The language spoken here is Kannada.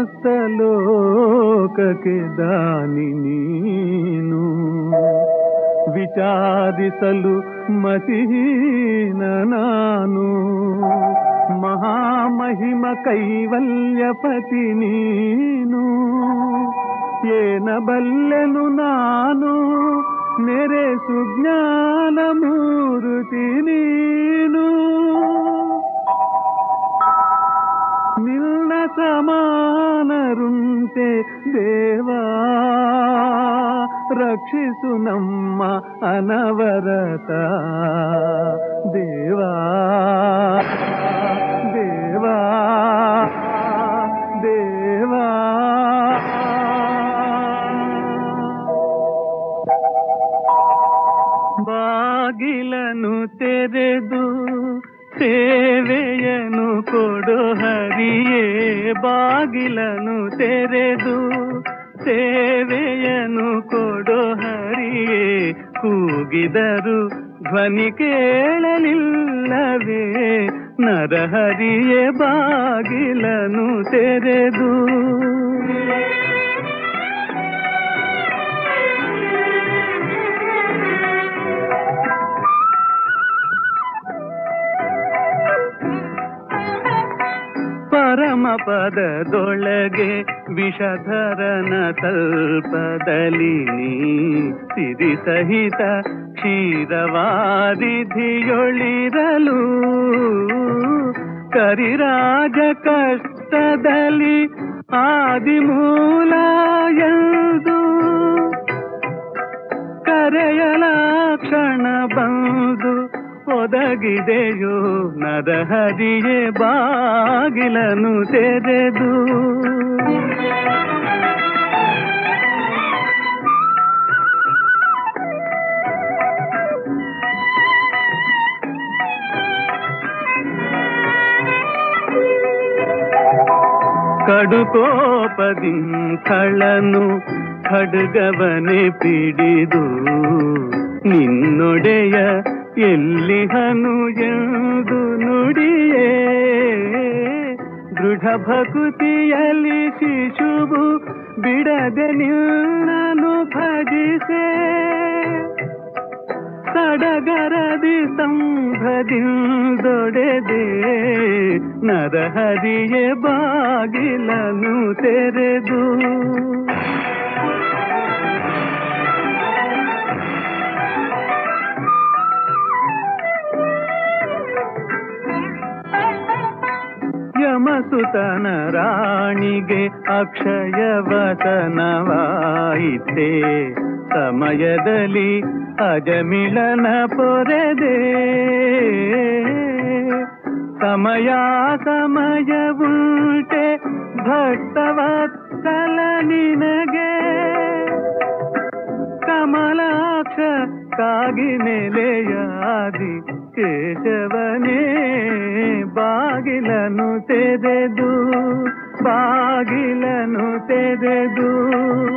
ಸಮಸ್ತ ಲೋಕಕ್ಕೆ ದಾನಿ ನೀನು. ವಿಚಾರಿಸಲು ಮತಿಹೀನ ನಾನು, ಮಹಾಮಹಿಮ ಕೈವಲ್ಯಪತಿ ನೀನು. ಏನಬಲ್ಲೆನು ನಾನು ನೆರೆಸು ಜ್ಞಾನ ಮೂರುತಿ ನೀನು. ನಿನ್ನ ಸಮಾನರುಂಟೆ ದೇವಾ, ರಕ್ಷಿಸು ನಮ್ಮ ಅನವರತ ದೇವಾ ದೇವಾ ದೇವಾ. ಬಾಗಿಲನು ತೆರೆದು ಸೇವೆಯನು ಕೊಡು ಹರಿಯೇ, ಬಾಗಿಲನು ತೆರೆದು ಸೇವೆಯನು ಕೊಡು ಹರಿಯೇ. ಕೂಗಿದರು ಧ್ವನಿ ಕೇಳಲಿಲ್ಲವೇ, ನರಹರಿಯೇ ಬಾಗಿಲನು ತೆರೆದು. ಪರಮ ಪದದೊಳಗೆ ವಿಷಧರನ ತಲ್ಪದಲ್ಲಿ ನೀ ಸಿರಿ ಸಹಿತ ಕ್ಷೀರವಾರಿಧಿಯೊಳಿರಲು. ಕರಿರಾಜ ಕಷ್ಟದಲ್ಲಿ ಆದಿಮೂಲ ಎಂದು ಕರೆಯಲ ಕ್ಷಣ ಬಂದು ಒದಗಿದೆಯೋ, ನರಹರಿಯೇ ಬಾಗಿಲನು ತೆರೆದು. ಕಡುಕೋಪದಿ ಖಳನು ಖಡ್ಗವನೆ ಪಿಡಿದು, ನಿನ್ನೊಡೆಯ ಎಲ್ಲಿಹನು ಎಂದು ನುಡಿಯೇ. ದೃಢ ಭಕುತಿಯಲ್ಲಿ ಶಿಶುವು ಬಿಡದೆ ನಿನ್ನನು ಭಜಿಸೆ. ಸಡಗರದಿ ಸಂಭದಿಂದೊಡೆದೆ, ನರಹರಿಯೇ ಬಾಗಿಲನು ತೆರೆದು. ಯಮಸುತನ ರಾಣಿಗೆ ಅಕ್ಷಯವತನವಾಯಿತೆ, ಸಮಯದಲ್ಲಿ ಅಜಮಿಳನ ಪೊರೆದೆ. ಸಮಯ ಸಮಯವುಂಟೆ ಭಕ್ತವತ್ಸಲ ನಿನಗೆ. ಕಮಲಾಕ್ಷ ಕಾಗಿ ನೆಲೆಯಾದಿ ಕೇಶವನೇ, ಬಾಗಿಲನು ತೆರೆದು ಬಾಗಿಲನು ತೆರೆದು.